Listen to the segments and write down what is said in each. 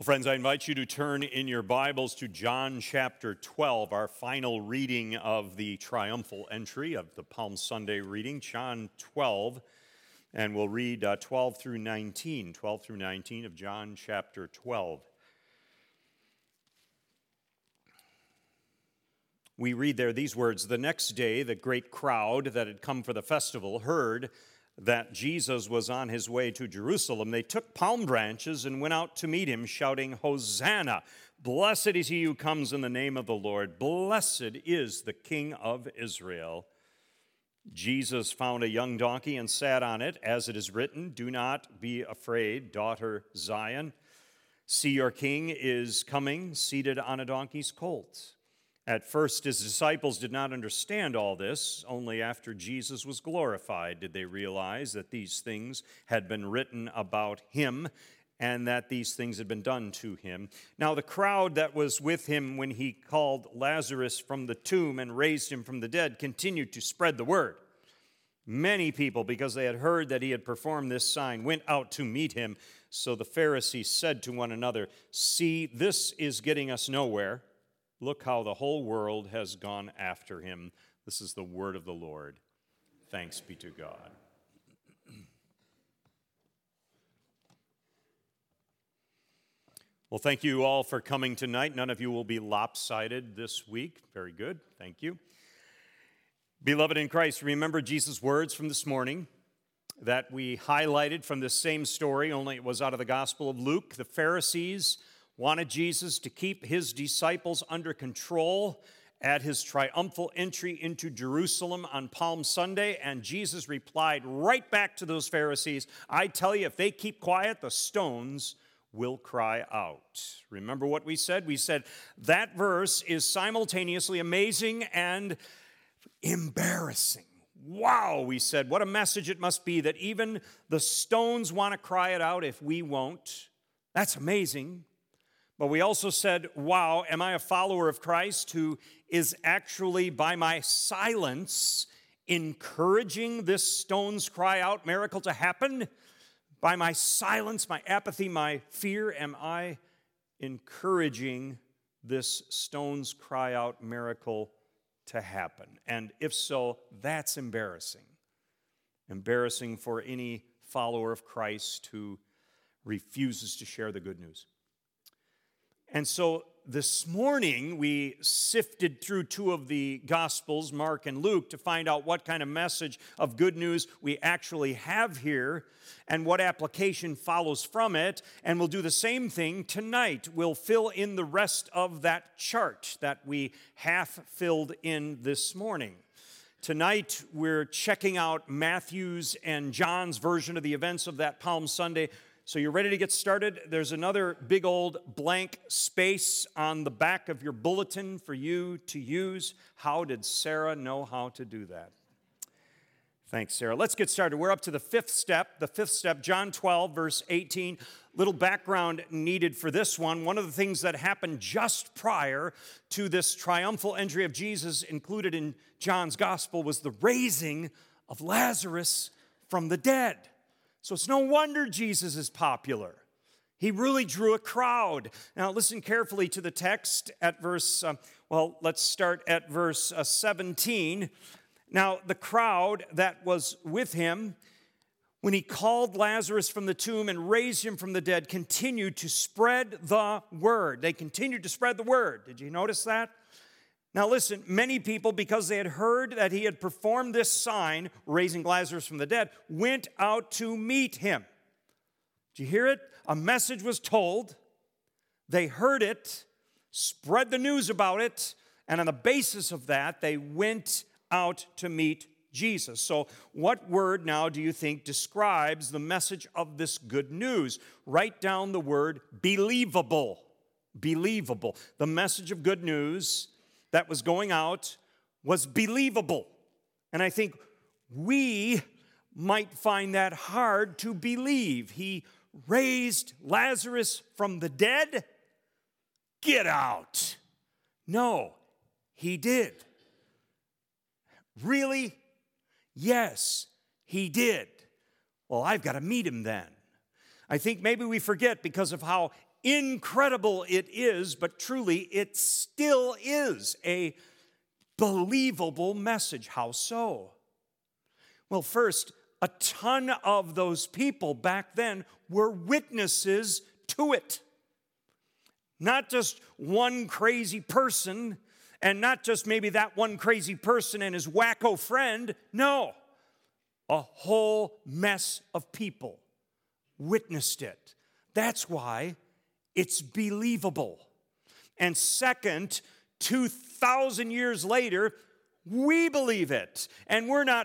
Well, friends, I invite you to turn in your Bibles to John chapter 12, our final reading of the triumphal entry of the Palm Sunday reading, John 12, and we'll read 12 through 19 of John chapter 12. We read there these words, "The next day, the great crowd that had come for the festival heard that Jesus was on his way to Jerusalem. They took palm branches and went out to meet him, shouting, 'Hosanna! Blessed is he who comes in the name of the Lord. Blessed is the King of Israel.' Jesus found a young donkey and sat on it, as it is written, 'Do not be afraid, daughter Zion. See, your king is coming, seated on a donkey's colt.' At first, his disciples did not understand all this. Only after Jesus was glorified did they realize that these things had been written about him and that these things had been done to him. Now, the crowd that was with him when he called Lazarus from the tomb and raised him from the dead continued to spread the word. Many people, because they had heard that he had performed this sign, went out to meet him. So the Pharisees said to one another, 'See, this is getting us nowhere. Look how the whole world has gone after him.' This is the word of the Lord. Thanks be to God." Well, thank you all for coming tonight. None of you will be lopsided this week. Very good. Thank you. Beloved in Christ, remember Jesus' words from this morning that we highlighted from this same story, only it was out of the Gospel of Luke. The Pharisees wanted Jesus to keep his disciples under control at his triumphal entry into Jerusalem on Palm Sunday, and Jesus replied right back to those Pharisees, "I tell you, if they keep quiet, the stones will cry out." Remember what we said? We said that verse is simultaneously amazing and embarrassing. Wow, we said, what a message it must be that even the stones want to cry it out if we won't. That's amazing. But we also said, wow, am I a follower of Christ who is actually, by my silence, encouraging this stones cry out miracle to happen? By my silence, my apathy, my fear, am I encouraging this stones cry out miracle to happen? And if so, that's embarrassing. Embarrassing for any follower of Christ who refuses to share the good news. And so this morning, we sifted through two of the Gospels, Mark and Luke, to find out what kind of message of good news we actually have here and what application follows from it. And we'll do the same thing tonight. We'll fill in the rest of that chart that we half filled in this morning. Tonight, we're checking out Matthew's and John's version of the events of that Palm Sunday. So you're ready to get started? There's another big old blank space on the back of your bulletin for you to use. How did Sarah know how to do that? Thanks, Sarah. Let's get started. We're up to the fifth step, John 12, verse 18. Little background needed for this one. One of the things that happened just prior to this triumphal entry of Jesus included in John's gospel was the raising of Lazarus from the dead. So it's no wonder Jesus is popular. He really drew a crowd. Now listen carefully to the text at let's start at verse 17. Now the crowd that was with him when he called Lazarus from the tomb and raised him from the dead continued to spread the word. They continued to spread the word. Did you notice that? Now listen, many people, because they had heard that he had performed this sign, raising Lazarus from the dead, went out to meet him. Did you hear it? A message was told. They heard it, spread the news about it, and on the basis of that, they went out to meet Jesus. So what word now do you think describes the message of this good news? Write down the word believable. Believable. The message of good news that was going out was believable. And I think we might find that hard to believe. He raised Lazarus from the dead? Get out. No, he did. Really? Yes, he did. Well, I've got to meet him then. I think maybe we forget because of how incredible it is, but truly it still is a believable message. How so? Well, first, a ton of those people back then were witnesses to it. Not just one crazy person, and not just maybe that one crazy person and his wacko friend. No, a whole mess of people witnessed it. That's why it's believable. And second, 2,000 years later, we believe it. And we're not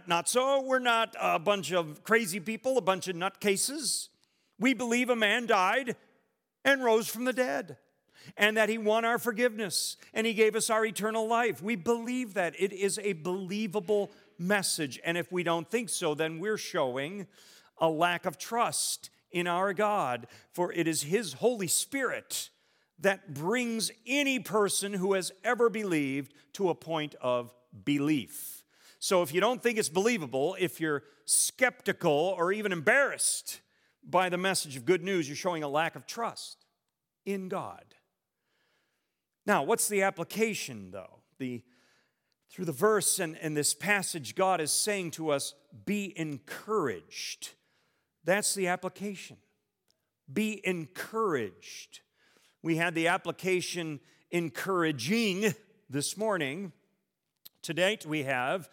a bunch of crazy people, a bunch of nutcases. We believe a man died and rose from the dead, and that he won our forgiveness, and he gave us our eternal life. We believe that. It is a believable message. And if we don't think so, then we're showing a lack of trust in our God, for it is His Holy Spirit that brings any person who has ever believed to a point of belief. So if you don't think it's believable, if you're skeptical or even embarrassed by the message of good news, you're showing a lack of trust in God. Now, what's the application, though? Through the verse and this passage, God is saying to us, be encouraged. That's the application. Be encouraged. We had the application encouraging this morning. Today we have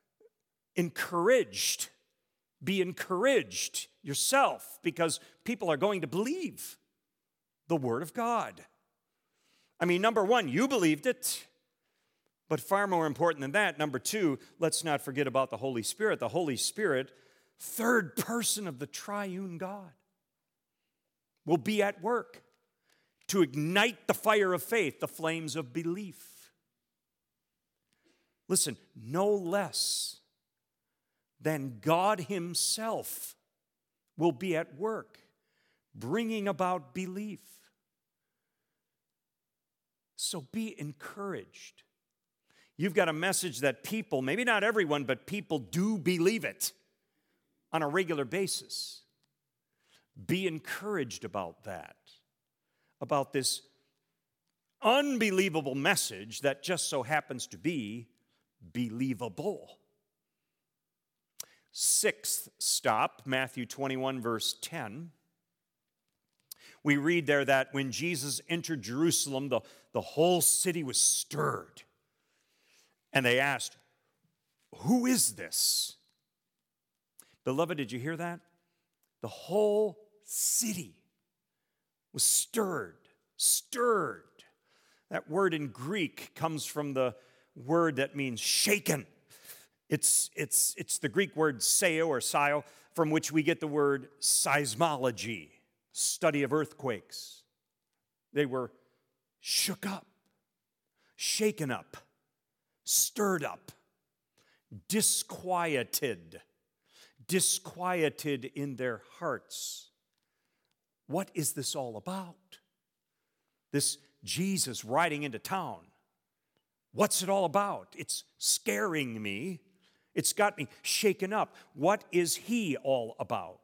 encouraged. Be encouraged yourself, because people are going to believe the Word of God. I mean, number one, you believed it. But far more important than that, number two, let's not forget about the Holy Spirit. The Holy Spirit, third person of the triune God, will be at work to ignite the fire of faith, the flames of belief. Listen, no less than God Himself will be at work bringing about belief. So be encouraged. You've got a message that people, maybe not everyone, but people do believe it on a regular basis. Be encouraged about that, about this unbelievable message that just so happens to be believable. Sixth stop, Matthew 21, verse 10. We read there that when Jesus entered Jerusalem, the whole city was stirred. And they asked, who is this? Beloved, did you hear that? The whole city was stirred. That word in Greek comes from the word that means shaken. It's the Greek word seo, from which we get the word seismology, study of earthquakes. They were shook up, shaken up, stirred up, disquieted in their hearts. What is this all about? This Jesus riding into town. What's it all about? It's scaring me. It's got me shaken up. What is He all about?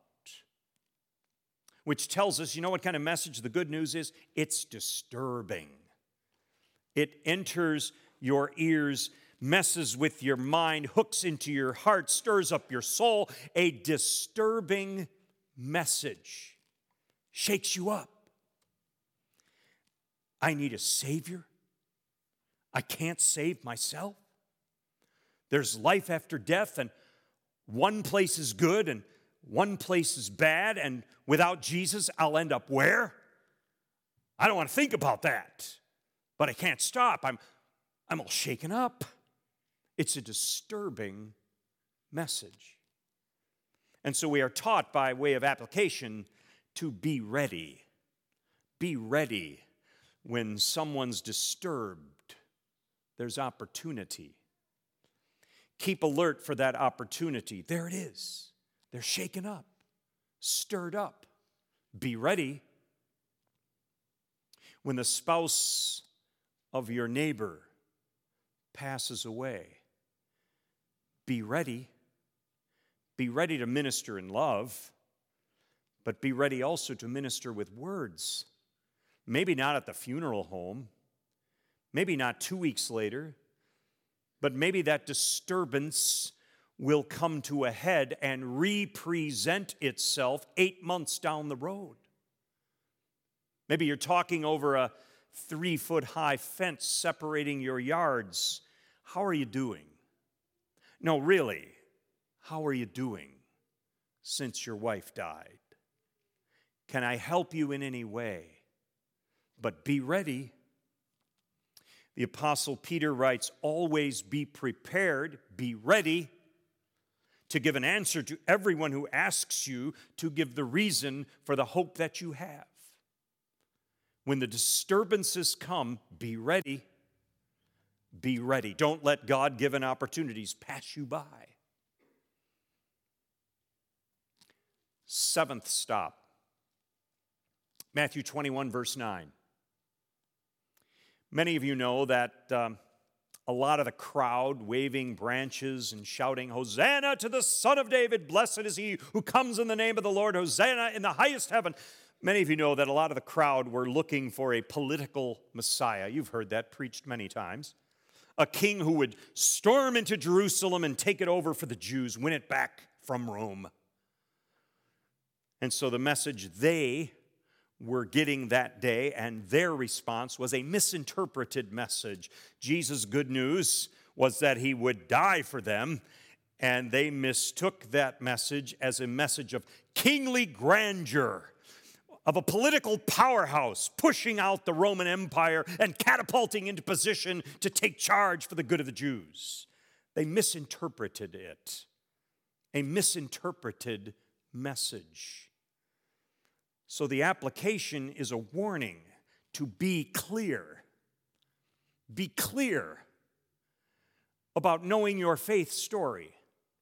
Which tells us, you know what kind of message the good news is? It's disturbing. It enters your ears, messes with your mind, hooks into your heart, stirs up your soul. A disturbing message shakes you up. I need a Savior. I can't save myself. There's life after death, and one place is good and one place is bad, and without Jesus, I'll end up where? I don't want to think about that, but I can't stop. I'm all shaken up. It's a disturbing message. And so we are taught by way of application to be ready. Be ready when someone's disturbed. There's opportunity. Keep alert for that opportunity. There it is. They're shaken up, stirred up. Be ready. When the spouse of your neighbor passes away, be ready. Be ready to minister in love, but be ready also to minister with words. Maybe not at the funeral home, maybe not 2 weeks later, but maybe that disturbance will come to a head and represent itself 8 months down the road. Maybe you're talking over a 3-foot-high fence separating your yards. How are you doing? No, really, how are you doing since your wife died? Can I help you in any way? But be ready. The Apostle Peter writes, always be prepared, be ready to give an answer to everyone who asks you to give the reason for the hope that you have. When the disturbances come, be ready. Be ready. Don't let God-given opportunities pass you by. Seventh stop, Matthew 21, verse 9. Many of you know that a lot of the crowd waving branches and shouting, Hosanna to the Son of David, blessed is he who comes in the name of the Lord, Hosanna in the highest heaven. Many of you know that a lot of the crowd were looking for a political Messiah. You've heard that preached many times. A king who would storm into Jerusalem and take it over for the Jews, win it back from Rome. And so the message they were getting that day, and their response was a misinterpreted message. Jesus' good news was that he would die for them, and they mistook that message as a message of kingly grandeur, of a political powerhouse pushing out the Roman Empire and catapulting into position to take charge for the good of the Jews. They misinterpreted it, a misinterpreted message. So the application is a warning to be clear. Be clear about knowing your faith story,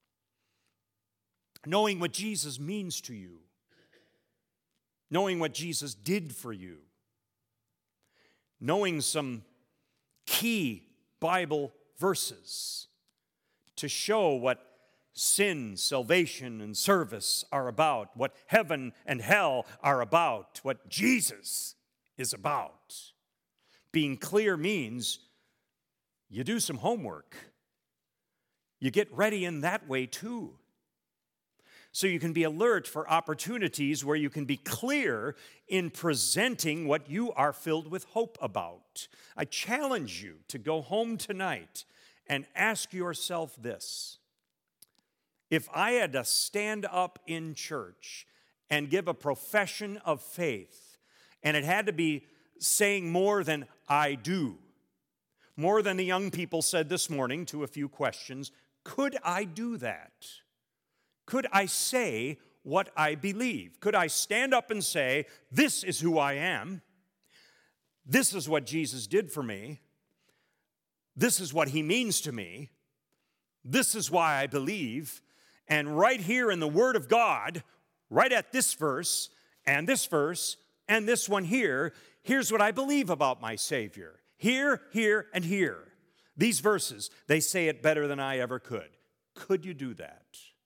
knowing what Jesus means to you, knowing what Jesus did for you, knowing some key Bible verses to show what sin, salvation, and service are about, what heaven and hell are about, what Jesus is about. Being clear means you do some homework. You get ready in that way too. So you can be alert for opportunities where you can be clear in presenting what you are filled with hope about. I challenge you to go home tonight and ask yourself this. If I had to stand up in church and give a profession of faith, and it had to be saying more than I do, more than the young people said this morning to a few questions, could I do that? Could I say what I believe? Could I stand up and say, this is who I am, this is what Jesus did for me, this is what he means to me, this is why I believe, and right here in the Word of God, right at this verse, and this one here, here's what I believe about my Savior. Here, here, and here. These verses, they say it better than I ever could. Could you do that?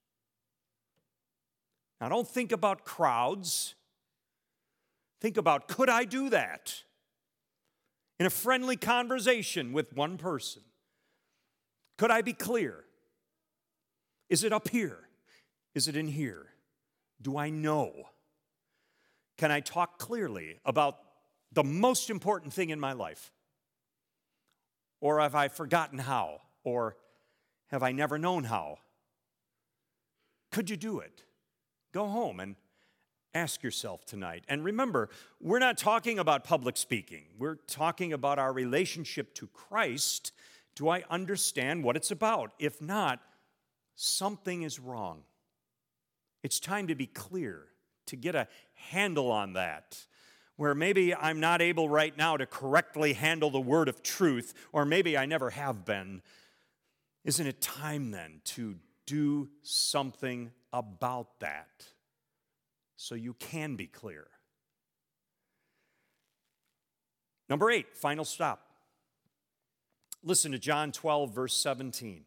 Now, don't think about crowds. Think about, could I do that? In a friendly conversation with one person. Could I be clear? Is it up here? Is it in here? Do I know? Can I talk clearly about the most important thing in my life? Or have I forgotten how? Or have I never known how? Could you do it? Go home and ask yourself tonight. And remember, we're not talking about public speaking. We're talking about our relationship to Christ. Do I understand what it's about? If not, something is wrong. It's time to be clear, to get a handle on that. Where maybe I'm not able right now to correctly handle the word of truth, or maybe I never have been. Isn't it time then to do something about that so you can be clear? Number 8, final stop. Listen to John 12, verse 17.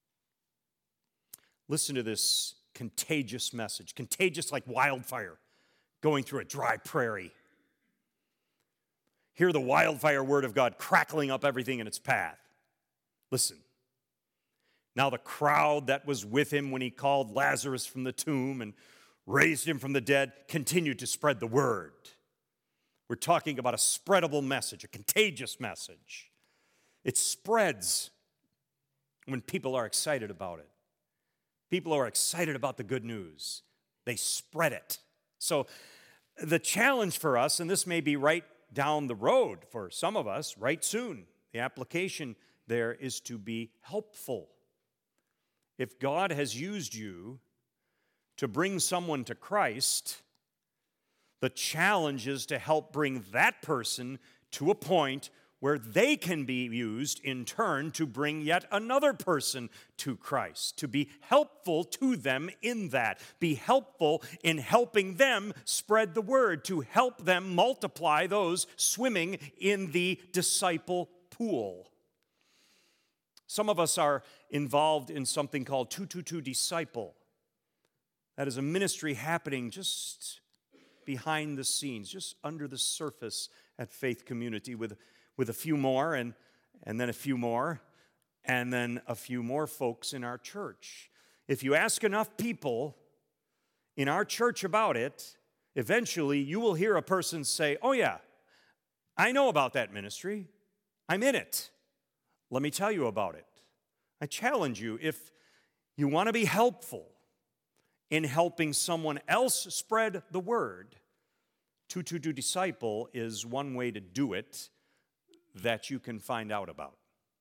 Listen to this contagious message, contagious like wildfire going through a dry prairie. Hear the wildfire word of God crackling up everything in its path. Listen. Now the crowd that was with him when he called Lazarus from the tomb and raised him from the dead continued to spread the word. We're talking about a spreadable message, a contagious message. It spreads when people are excited about it. People are excited about the good news. They spread it. So the challenge for us, and this may be right down the road for some of us, right soon, the application there is to be helpful. If God has used you to bring someone to Christ, the challenge is to help bring that person to a point where they can be used in turn to bring yet another person to Christ, to be helpful to them in that. Be helpful in helping them spread the word, to help them multiply those swimming in the disciple pool. Some of us are involved in something called 222 Disciple. That is a ministry happening just behind the scenes, just under the surface at Faith Community with a few more and then a few more and then a few more folks in our church. If you ask enough people in our church about it, eventually you will hear a person say, "Oh yeah, I know about that ministry. I'm in it. Let me tell you about it." I challenge you, if you want to be helpful in helping someone else spread the word, 222 Disciple is one way to do it that you can find out about.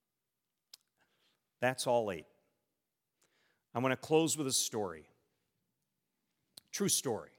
That's all 8. I want to close with a story. True story.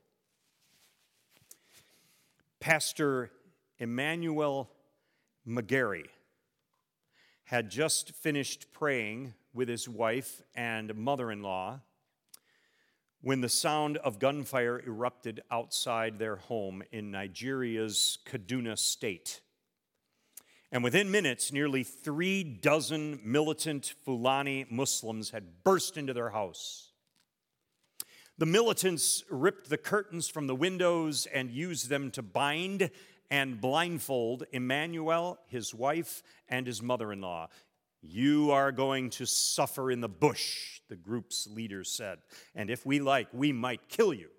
Pastor Emmanuel McGarry had just finished praying with his wife and mother-in-law when the sound of gunfire erupted outside their home in Nigeria's Kaduna State. And within minutes, nearly 36 militant Fulani Muslims had burst into their house. The militants ripped the curtains from the windows and used them to bind and blindfold Emmanuel, his wife, and his mother-in-law. "You are going to suffer in the bush," the group's leader said, "and if we like, we might kill you."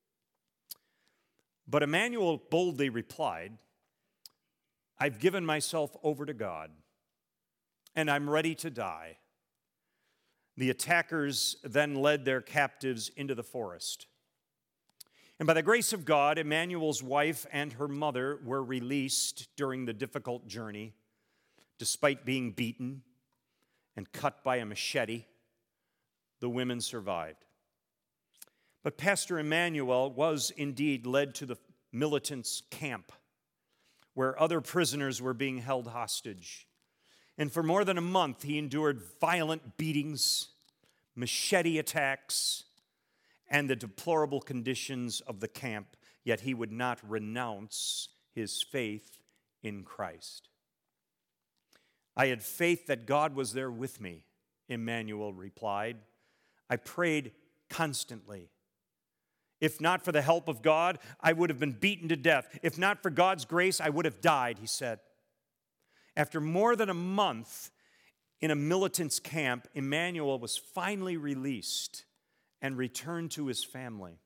But Emmanuel boldly replied, "I've given myself over to God, and I'm ready to die." The attackers then led their captives into the forest. And by the grace of God, Emmanuel's wife and her mother were released during the difficult journey. Despite being beaten and cut by a machete, the women survived. But Pastor Emmanuel was indeed led to the militants' camp, where other prisoners were being held hostage. And for more than a month, he endured violent beatings, machete attacks, and the deplorable conditions of the camp, yet he would not renounce his faith in Christ. "I had faith that God was there with me," Emmanuel replied. "I prayed constantly. If not for the help of God, I would have been beaten to death. If not for God's grace, I would have died," he said. After more than a month in a militant's camp, Emmanuel was finally released and returned to his family.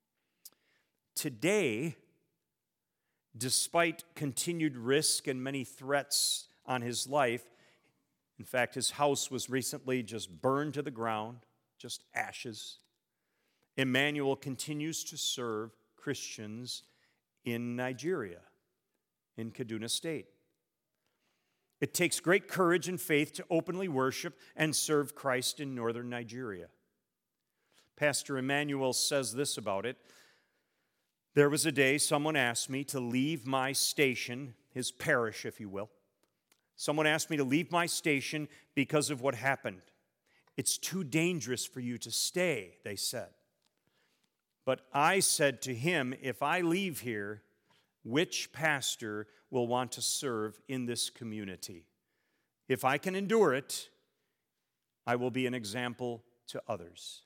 Today, despite continued risk and many threats on his life, in fact, his house was recently just burned to the ground, just ashes, Emmanuel continues to serve Christians in Nigeria, in Kaduna State. It takes great courage and faith to openly worship and serve Christ in northern Nigeria. Pastor Emmanuel says this about it: "There was a day someone asked me to leave my station," his parish, if you will. "Someone asked me to leave my station because of what happened. It's too dangerous for you to stay," they said. "But I said to him, if I leave here, which pastor will want to serve in this community? If I can endure it, I will be an example to others."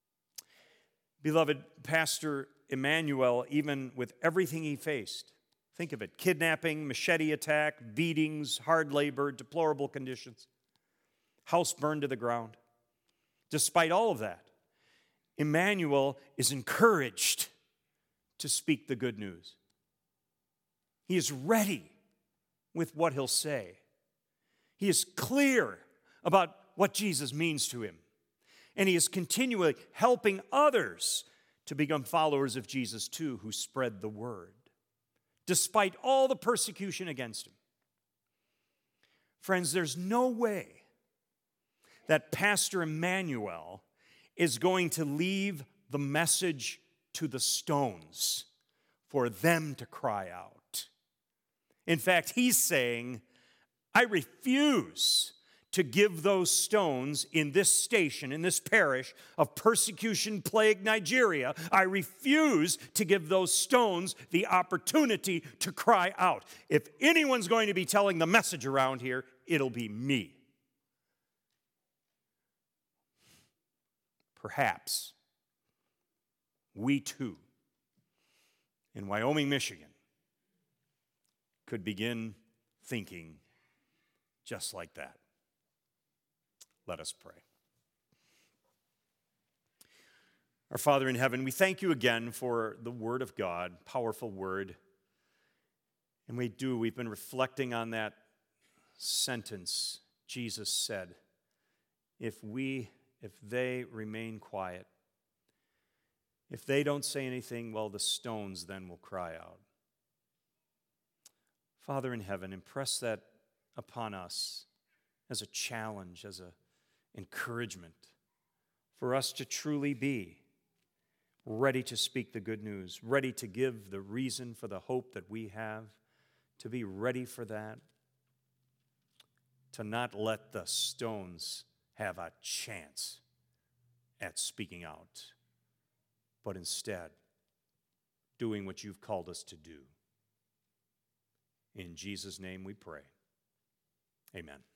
Beloved, Pastor Emmanuel, even with everything he faced, Think of it: kidnapping, machete attack, beatings, hard labor, deplorable conditions, house burned to the ground. Despite all of that, Emmanuel is encouraged to speak the good news. He is ready with what he'll say. He is clear about what Jesus means to him. And he is continually helping others to become followers of Jesus too, who spread the word, despite all the persecution against him. Friends, there's no way that Pastor Emmanuel is going to leave the message to the stones for them to cry out. In fact, he's saying, I refuse to give those stones in this station, in this parish of persecution-plagued Nigeria, I refuse to give those stones the opportunity to cry out. If anyone's going to be telling the message around here, it'll be me. Perhaps we too, in Wyoming, Michigan, could begin thinking just like that. Let us pray. Our Father in heaven, we thank you again for the Word of God, powerful Word. And we've been reflecting on that sentence Jesus said, if they remain quiet, if they don't say anything, well, the stones then will cry out. Father in heaven, impress that upon us as a challenge, as an encouragement for us to truly be ready to speak the good news, ready to give the reason for the hope that we have, to be ready for that, to not let the stones have a chance at speaking out, but instead doing what you've called us to do. In Jesus' name we pray. Amen.